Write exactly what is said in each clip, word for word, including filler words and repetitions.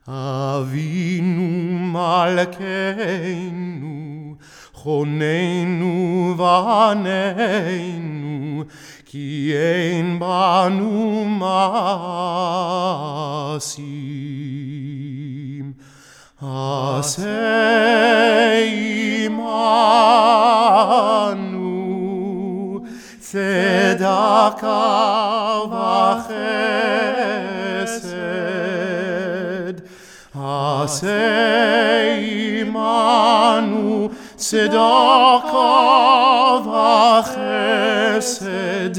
Avinu Malkeinu, Chonenu Vaneinu, Ki ein banu masim. Aseh imanu, tzedakah v'chesed. Aseh imanu, tzedakah v'chesed,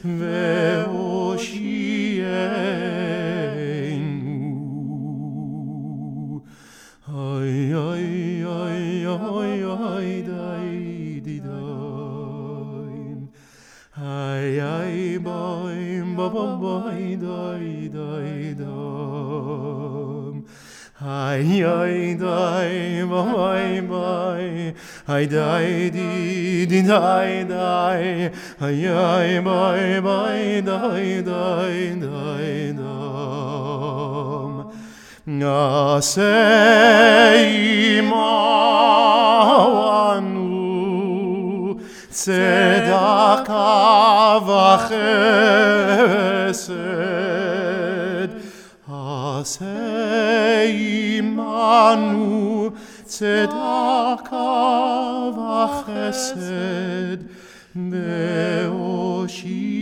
ve'oshienu. Ay, ay, ay, ay, ay, day, di, day. Ay, ay, boy, ba, ba, boy, day, day, dam. Ay, ay, day, ba, ay, bay. Ay, day, di, di, day, day. Ay, ay, boy, bay, day, day, day, dam. Aseh imanu, tzedakah v'chesed. Aseh imanu, tzedakah v'chesed, ve'oshi